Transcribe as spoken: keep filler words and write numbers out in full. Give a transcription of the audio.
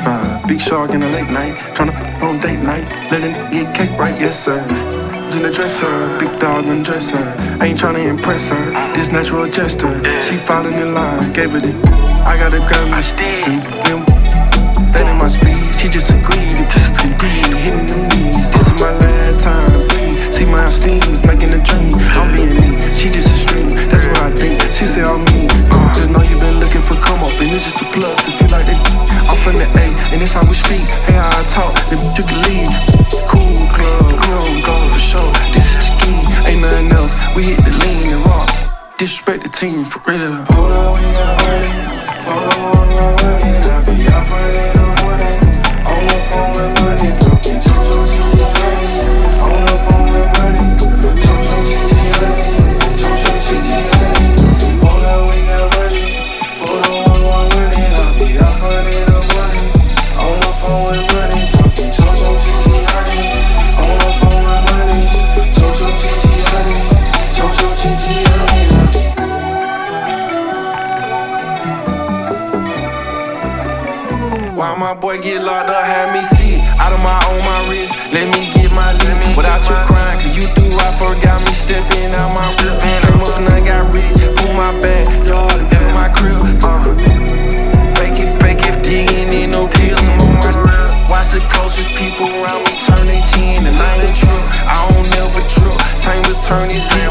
vibe. Big shark in the late night, tryna on date night. Let it get cake right, yes sir. In the dresser, big dog undress her. Ain't tryna impress her, this natural gesture. She following in line, gave it it. I gotta grab my sticks and them. That ain't my speed, she just agreed. Indeed, hitting them knees. This is my last time, breathe. See my esteem is making a dream. I'm being me, she just a stream. That's what I think. She said I'm me. Just know you been looking for come up, and it's just a plus. If you like that, I'm from the A, and it's how we speak. Hey, how I talk, then you can leave. Cool club, we don't go for sure. This is the key, ain't nothing else. We hit the lean and rock. Disrespect the team for real. Hold on, we got money. Follow on my money. I be out for it in the morning. On the phone with money, talking Jojo C C honey. On the phone with money, Jojo C C honey. Jojo C C honey. Hold on, we got money. Follow on my money. I be out for it in the morning. On the phone with money, talking Jojo C C honey. On the phone with money, Jojo C C honey. Jojo C C honey. Why my boy get locked up, had me see out of my own, my wrist. Let me get my limit without you crying. Cause you do right, forgot me stepping out my whip. Came up from nothing, got rich. Pull my bag, yard, and pay my crib. Fake it, fake it, digging in no bills. I'm on my watch the closest people around me turn they chin and I ain't true. I don't never trip. Time to turn these